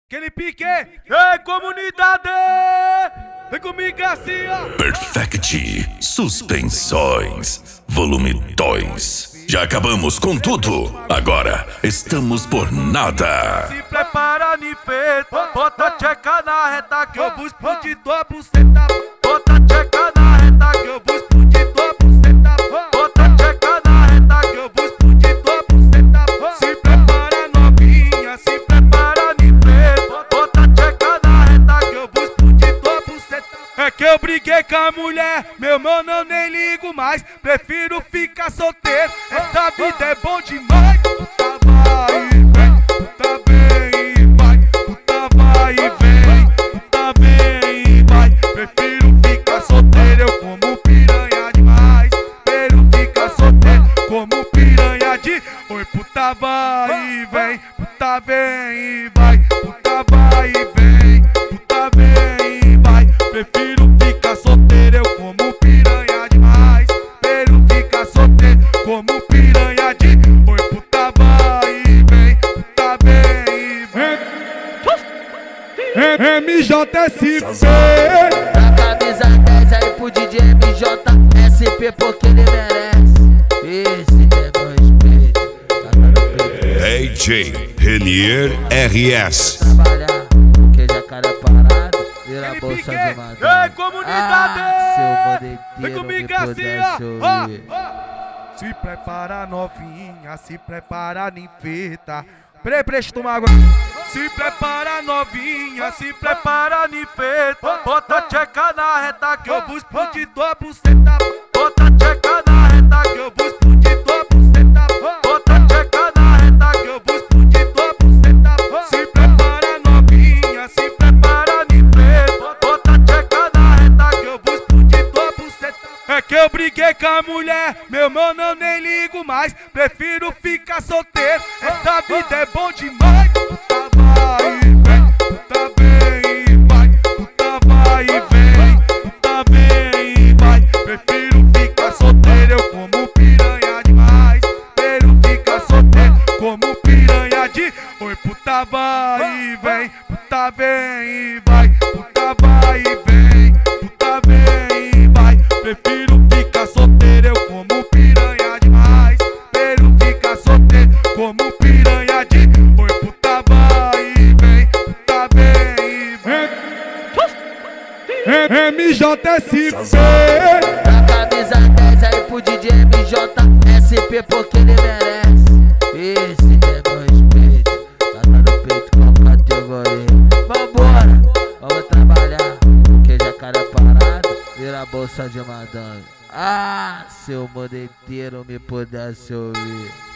Aquele pique, ei comunidade, vem comigo assim, ó. Perfect Suspensões, volume 2. Já acabamos com tudo, agora estamos por nada. Se prepara, nifeta, bota tcheca na reta que eu vou explodir tua buceta. Bota tcheca na reta que eu vou explodir tua buceta. Bota tcheca na reta que eu vou explodir tua buceta. Se prepara, novinha, se prepara, nifeta, bota tcheca na reta que eu vou explodir tua buceta. É que eu briguei com a mulher, meu mano, eu nem ligo mais. Prefiro ficar solteiro, essa vida é bom demais. Puta vai e vem, puta vem e vai. Puta vai e vem, puta vem e vai. Prefiro ficar solteiro, eu como piranha demais. Prefiro ficar solteiro, como piranha de. Oi, puta vai e vem, puta vem e vai. Puta vai e vem, puta vem e vai. Prefiro ficar solteiro, eu como piranha demais. Prefiro ficar solteiro, como piranha de. Oi, puta vai e vem, puta vem e vem. MJSP. Da camisa 10 aí pro DJ MJSP porque ele merece. Esse é meu respeito. Tá no peito. DJ Renier RS. Trabalhar, porque já cara parado, vira a bolsa de madeira. Ei, comunidade! Seu Vem modeiteiro me comigo assim, pudesse ó. ouvir. Se prepara, novinha, se prepara, ninfeta. Presta uma água. Se prepara, novinha, se prepara, ninfeta. Bota tcheca na reta que eu vou explodir tua buceta. Bota tcheca na reta que eu vou explodir tua buceta. Bota tcheca na reta que eu vou explodir tua buceta. Se prepara, novinha, se prepara, ninfeta. Bota tcheca na reta que eu vou explodir tua buceta. É que eu briguei com a mulher, meu mano, eu nem ligo mais. Prefiro ficar solteiro, essa vida é bom demais. Puta vai e vem, puta vem e vai. Puta vai e vem, puta vem e vai. Prefiro ficar solteiro, eu como piranha demais. Prefiro ficar solteiro, como piranha de. Oi, puta vai e vem, puta vem e vai. Puta vai e vem, puta vem e vai. Prefiro ficar solteiro, eu como piranha demais. Prefiro ficar solteiro, como piranha de. Oi, puta vai e vem, puta vem e vem. MJSP. Da camisa 10 aí pro DJ MJSP porque ele merece. Esse é meu respeito. Tá no peito com a categoria. Vambora, vamos trabalhar, porque já cara parado, vira a bolsa de madame. Seu modeiteiro me pudesse ouvir.